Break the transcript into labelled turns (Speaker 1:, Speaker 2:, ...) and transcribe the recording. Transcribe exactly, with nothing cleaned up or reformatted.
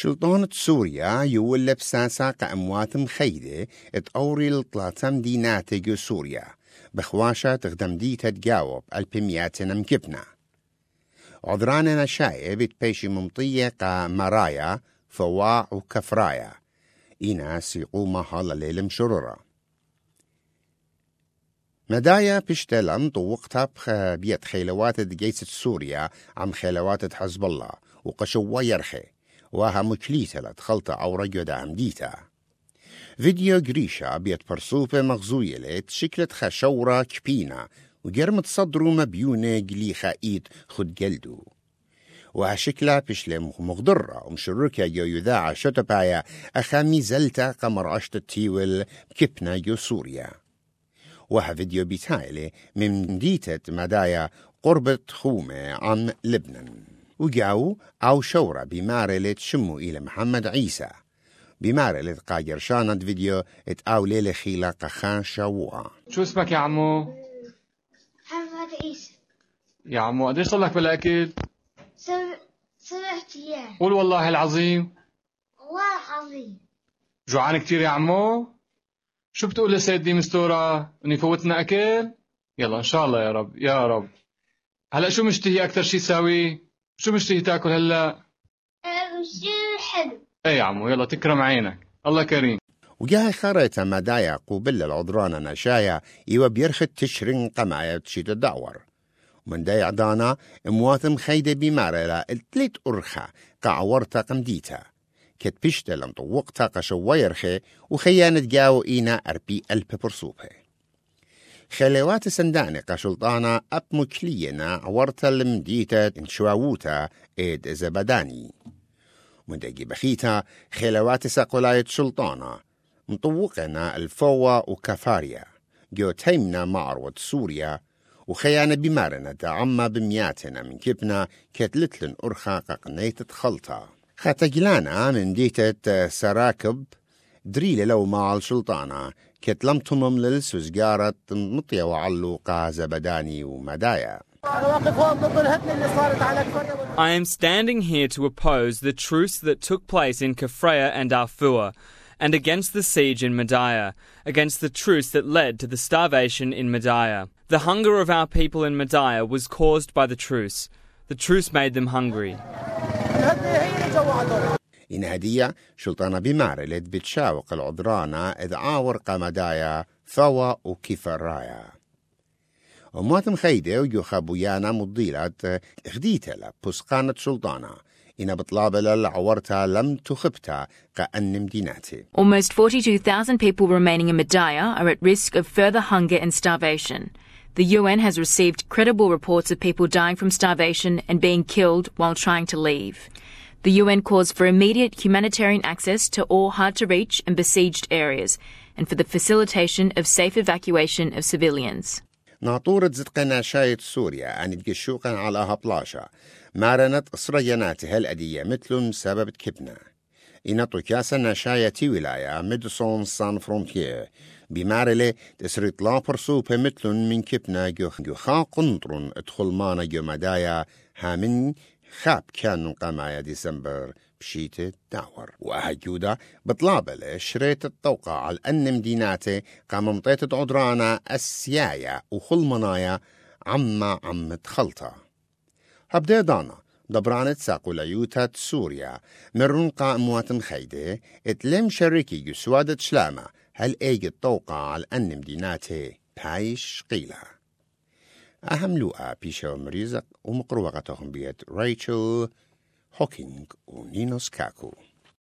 Speaker 1: شلطانة سوريا يولب ساسا كأموات مخيدة اتأوري الطلاتم ديناتي جو سوريا بخواشة تخدم دي تتجاوب البمياتنا مكبنا عذراننا شايب بيشي ممطية كمرايا فواع وكفرايا إنا سيقوما هالا ليلم شرورا مدايا بشتلم طوقتها بيت خيلوات جيسة سوريا عم خيلوات حزب الله وقشوا يرخي وها مكليتة خلطة أو رجو دام ديتا فيديو قريشة بيت برصوفة مغزويلة شكلت خشورة كبينة وقرمت صدرو مبيونة قليخة إيد خد جلدو وها شكلها بشلة مغضرة ومشركة جو يذاع شتبايا أخامي زلتا قمر عشت التيول بكبنا جو سوريا وها فيديو بيتايلي من ديتة مدايا قربة خومة عن لبنان وجاو أو شورة بمارلة شمو إلى محمد عيسى بمارلة قاجر شانت فيديو اتقاو ليلة خيلة قخان شووها.
Speaker 2: شو اسمك يا عمو؟
Speaker 3: محمد عيسى.
Speaker 2: يا عمو قديش صار لك بالأكل؟
Speaker 3: سبع سبعة أيام.
Speaker 2: قول والله العظيم.
Speaker 3: والله العظيم.
Speaker 2: جوعان كتير يا عمو؟ شو بتقول لسيدي مستورة؟ إني فوتنا أكل؟ يلا إن شاء الله يا رب يا رب. هلأ شو مشتهي أكتر شي تساوي؟ شو مشتهي تاكل هلأ؟
Speaker 3: مشتهي حلو.
Speaker 2: ايه يا عمو يلا تكرم عينك الله كريم.
Speaker 1: وجاي خريطة مدايا قوبل العذران نشايا إيوه بيرخد تشرين قمايا تشيت الدعور ومن داي عدانا مواتم خيدة بمارلة التليت أرخة قعورتا قمديتا كت بيشتل مطوقتا قشويرخي وخيانة جاو إينا أربي ألب برصوبه خلوات سنداني قشلطانا أب مكلينا عورتا المديتا انشواوتا إيد زبداني من داجي بخيتا خلوات ساقولاية شلطانا مطوقنا الفوة وكفاريا جو تيمنا معروة سوريا وخيانة بمارنة عما بمياتنا من كبنا كتلتلن أرخا قنيتة خلطة خاتجلانا من ديتة سراكب دريل لو مع الشلطانة كتلمتهم للسوزجارة مطية وعلوقة زبداني ومدايا.
Speaker 4: I am standing here to oppose the truce that took place in Kafraya and Afua, and against the siege in Madaya, against the truce that led to the starvation in Madaya. The hunger of our people in Madaya was caused by the truce. The truce made them hungry.
Speaker 1: إن هدية شلطانة بمارلة بتشاوق العذرانة إذ عاور قمدايا ثوى وكفرايا ومواتم خيدة ويو خابويانا مضيلات خديتها بسقانة شلطانة إن بطلابة العورتا لم تخبتا كأن مديناتي.
Speaker 5: Almost forty-two thousand people remaining in Madaya are at risk of further hunger and starvation. The U N has received credible reports of people dying from starvation and being killed while trying to leave. The U N calls for immediate humanitarian access to all hard-to-reach and besieged areas and for the facilitation of safe evacuation of civilians.
Speaker 1: ناطورة زدقنا شايت سوريا أن تقشوقا على هبلاشا مارنت إسرياناتها الأدية مثل سبب كبنا إن طكاسا نشايتي ولاية ميدسون سان فرونتير بمارلة تسريط لا برسوبة مثل من كبنا جو خا قنطرن ادخل مانا جو مدايا هامن خاب كانوا قمايا ديسمبر بشيتة داور وهجودة بطلابة شريت التوقع على أن مديناتي قام مطيت عدرانا السيايا وخل منايا عما عم تخلطة هبدا دانا دبرانت ساقو ليوتات سوريا مرون قائموات خيدة اتلم شركي جسوادة شلامة هل ايج التوقع على أن مديناتي بايش قيلة أهم لوقا بيشو مريزق ومقروقتهم بيت ريتشل هوكينج ونينوس كاكو.